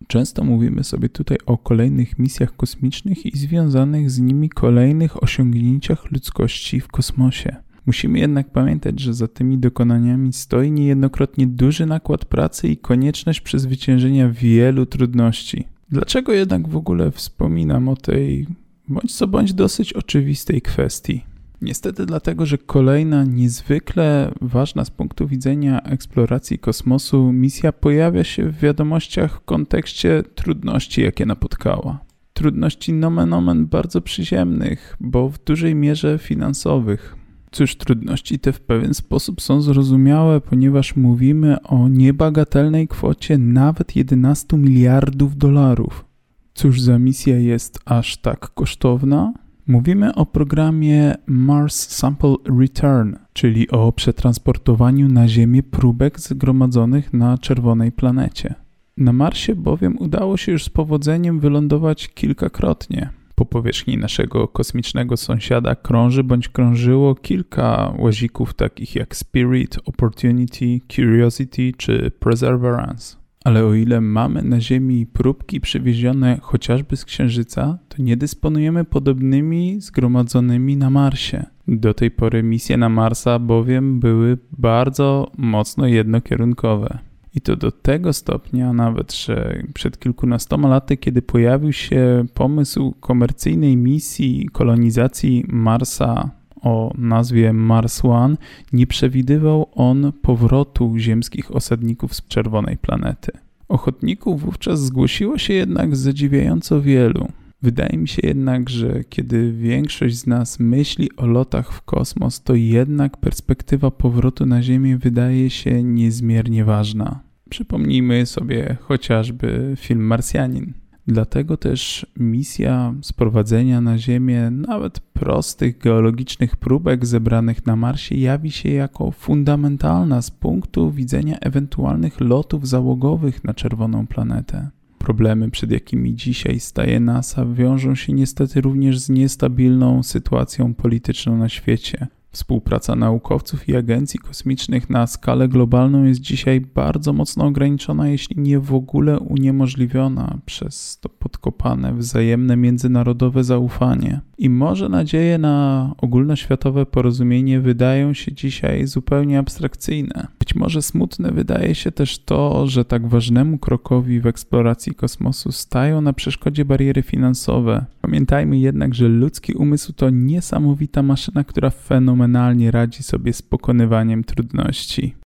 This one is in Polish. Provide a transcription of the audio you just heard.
Często mówimy sobie tutaj o kolejnych misjach kosmicznych i związanych z nimi kolejnych osiągnięciach ludzkości w kosmosie. Musimy jednak pamiętać, że za tymi dokonaniami stoi niejednokrotnie duży nakład pracy i konieczność przezwyciężenia wielu trudności. Dlaczego jednak w ogóle wspominam o tej bądź co bądź dosyć oczywistej kwestii? Niestety dlatego, że kolejna niezwykle ważna z punktu widzenia eksploracji kosmosu misja pojawia się w wiadomościach w kontekście trudności, jakie napotkała. Trudności nomen omen bardzo przyziemnych, bo w dużej mierze finansowych. Cóż, trudności te w pewien sposób są zrozumiałe, ponieważ mówimy o niebagatelnej kwocie nawet 11 miliardów dolarów. Cóż za misja jest aż tak kosztowna? Mówimy o programie Mars Sample Return, czyli o przetransportowaniu na Ziemię próbek zgromadzonych na czerwonej planecie. Na Marsie bowiem udało się już z powodzeniem wylądować kilkakrotnie. Po powierzchni naszego kosmicznego sąsiada krąży bądź krążyło kilka łazików takich jak Spirit, Opportunity, Curiosity czy Perseverance. Ale o ile mamy na Ziemi próbki przywiezione chociażby z Księżyca, to nie dysponujemy podobnymi zgromadzonymi na Marsie. Do tej pory misje na Marsa bowiem były bardzo mocno jednokierunkowe. I to do tego stopnia nawet, że przed kilkunastoma laty, kiedy pojawił się pomysł komercyjnej misji kolonizacji Marsa o nazwie Mars One, nie przewidywał on powrotu ziemskich osadników z czerwonej planety. Ochotników wówczas zgłosiło się jednak zadziwiająco wielu. Wydaje mi się jednak, że kiedy większość z nas myśli o lotach w kosmos, to jednak perspektywa powrotu na Ziemię wydaje się niezmiernie ważna. Przypomnijmy sobie chociażby film Marsjanin. Dlatego też misja sprowadzenia na Ziemię nawet prostych geologicznych próbek zebranych na Marsie jawi się jako fundamentalna z punktu widzenia ewentualnych lotów załogowych na czerwoną planetę. Problemy, przed jakimi dzisiaj staje NASA, wiążą się niestety również z niestabilną sytuacją polityczną na świecie. Współpraca naukowców i agencji kosmicznych na skalę globalną jest dzisiaj bardzo mocno ograniczona, jeśli nie w ogóle uniemożliwiona przez to podkopane wzajemne międzynarodowe zaufanie. I może nadzieje na ogólnoświatowe porozumienie wydają się dzisiaj zupełnie abstrakcyjne. Być może smutne wydaje się też to, że tak ważnemu krokowi w eksploracji kosmosu stają na przeszkodzie bariery finansowe. Pamiętajmy jednak, że ludzki umysł to niesamowita maszyna, która fenomenalnie radzi sobie z pokonywaniem trudności.